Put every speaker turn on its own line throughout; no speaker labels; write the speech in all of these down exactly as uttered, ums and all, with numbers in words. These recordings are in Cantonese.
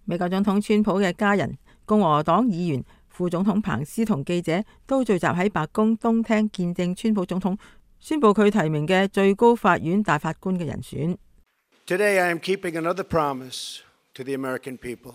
美國總統川普嘅家人、共和黨議員、副總統彭斯同記者都聚集喺白宮東廳見證川普總統宣布佢提名嘅最高法院大法官嘅人選。
Today I am keeping another promise to the American people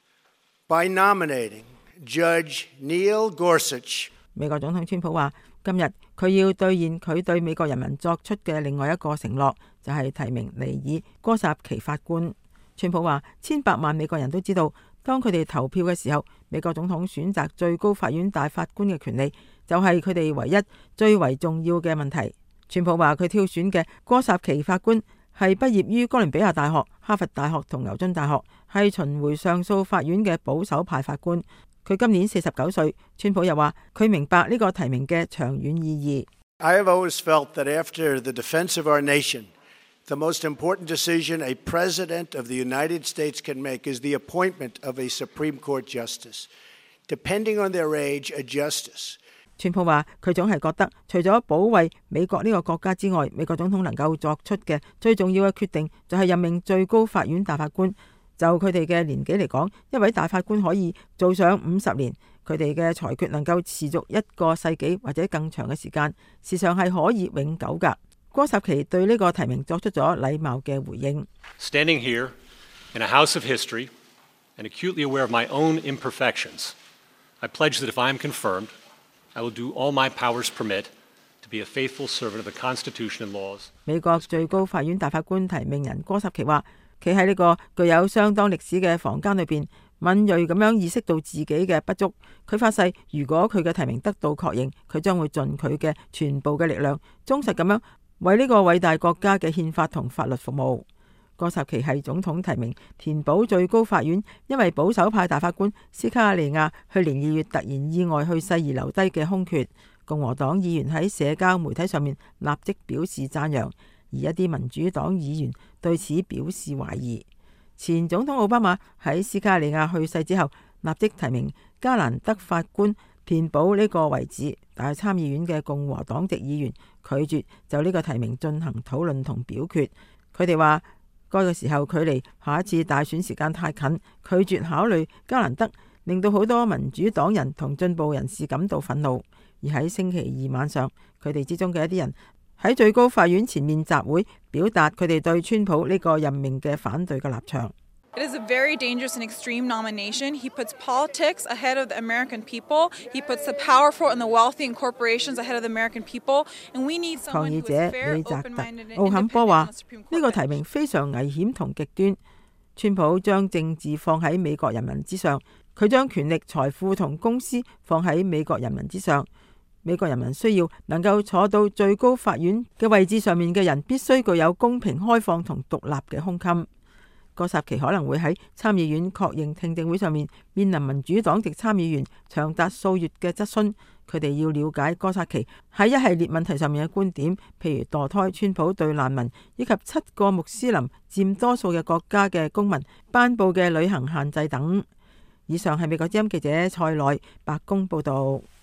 by nominating Judge Neil Gorsuch。
美國總統川普話，今日佢要兌現佢對美國人民作出嘅另外一個承諾，就係提名尼爾哥薩奇法官。川普話，千百萬美國人都知道，當佢哋投票嘅時候，美國總統選擇最高法院大法官嘅權利就係佢哋唯一最為重要嘅問題。川普話，佢挑選嘅哥薩奇法官係畢業於哥倫比亞大學、哈佛大學同牛津大學，係巡迴上訴法院嘅保守派法官。佢今年四十九歲。川普又話，佢明白呢個提名嘅長遠意義。
I have always felt that after the defense of our nation, the most important decision a president of the United States can make is the appointment of a Supreme Court justice. Depending on their age, a justice.
川普話，佢總係覺得，除咗保衛美國呢個國家之外，美國總統能夠作出嘅最重要嘅決定就係任命最高法院大法官。就佢哋嘅年紀嚟講，一位大法官可以做上五十年，佢哋嘅裁決能夠持續一個世紀或者更長嘅時間，事實上係可以永久㗎。哥薩奇對呢個提名作出咗禮貌嘅回應。
Standing here in a house of history and acutely aware of my own imperfections, I pledge that if I am confirmed, I will do all my powers permit to be a faithful servant of the Constitution and laws.
美國最高法院大法官提名人哥薩奇話，企喺呢個具有相當歷史嘅房間裏邊，敏銳咁樣意識到自己嘅不足。佢發誓，如果佢嘅提名得到確認，佢將會盡佢嘅全部嘅力量，忠實咁樣為呢個偉大國家嘅憲法同法律服務。哥薩奇係總統提名，填補最高法院因為保守派大法官斯卡利亞去年二月突然意外去世而留低嘅空缺。共和黨議員喺社交媒體上面立即表示讚揚，而一啲民主黨議員對此表示懷疑。前總統奧巴馬喺斯卡利亞去世之後，立即提名加蘭德法官填補呢個位置，但係參議院嘅共和黨籍議員拒絕就呢個提名進行討論同表決。佢哋話，該個時候距離下一次大選時間太近，拒絕考慮加蘭德，令到好多民主黨人同進步人士感到憤怒。而喺星期二晚上，佢哋之中嘅一啲人喺最高法院前面集會，表達佢哋對川普呢個任命嘅反對嘅立場。
It is a very dangerous and extreme nomination. He puts politics ahead of the American people. He puts the powerful and the wealthy and corporations ahead of the American people. And we need someone who is fair, open-minded, and independent on the Supreme Court.
呢個提名非常危險同極端。川普將政治放喺美國人民之上，佢將權力、財富同公司放喺美國人民之上。美國人民需要能夠坐到最高法院嘅位置上面嘅人，必須具有公平、開放同獨立嘅胸襟。哥薩奇可能會喺參議院確認聽證會上面面臨民主黨籍參議員長達數月嘅質詢，佢哋要了解哥薩奇喺一系列問題上面嘅觀點，譬如墮胎、川普對難民以及七個穆斯林佔多數嘅國家嘅公民頒布嘅旅行限制等。以上係美國之音記者蔡內白宮報道。